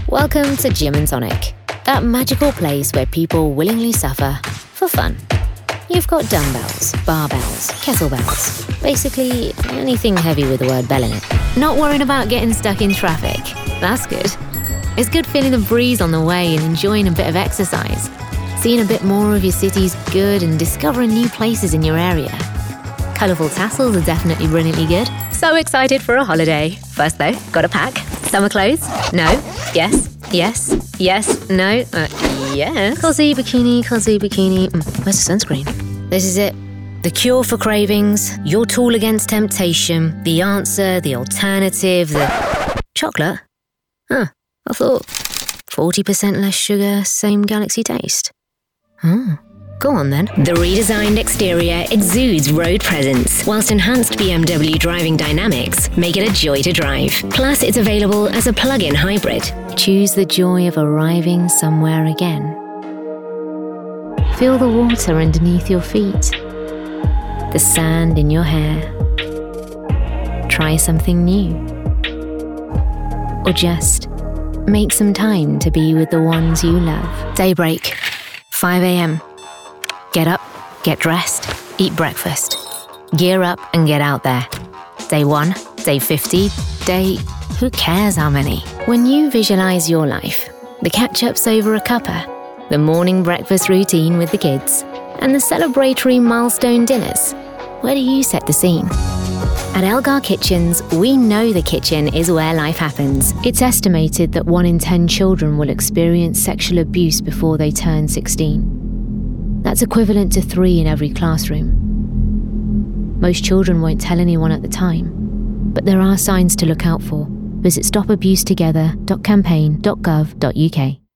Welcome to Gym and Tonic, that magical place where people willingly suffer for fun. You've got dumbbells, barbells, kettlebells, basically anything heavy with the word bell in it. Not worrying about getting stuck in traffic. That's good. It's good feeling the breeze on the way and enjoying a bit of exercise. Seeing a bit more of your city's good and discovering new places in your area. Colourful tassels are definitely brilliantly good. So excited for a holiday. First though, gotta pack. Summer clothes? No. Yes. Yes. Yes. No. Yes. Cozy bikini. Where's the sunscreen? This is it. The cure for cravings, your tool against temptation, the answer, the alternative, the... Chocolate? Huh. I thought 40% less sugar, same galaxy taste. Go on then. The redesigned exterior exudes road presence, whilst enhanced BMW driving dynamics make it a joy to drive. Plus, it's available as a plug-in hybrid. Choose the joy of arriving somewhere again. Feel the water underneath your feet, the sand in your hair. Try something new. Or just make some time to be with the ones you love. Daybreak, 5 a.m. Get up, get dressed, eat breakfast. Gear up and get out there. Day 1, day 50, day... who cares how many? When you visualize your life, the catch-ups over a cuppa, the morning breakfast routine with the kids, and the celebratory milestone dinners, where do you set the scene? At Elgar Kitchens, we know the kitchen is where life happens. It's estimated that 1 in 10 children will experience sexual abuse before they turn 16. That's equivalent to 3 in every classroom. Most children won't tell anyone at the time, but there are signs to look out for. Visit stopabusetogether.campaign.gov.uk.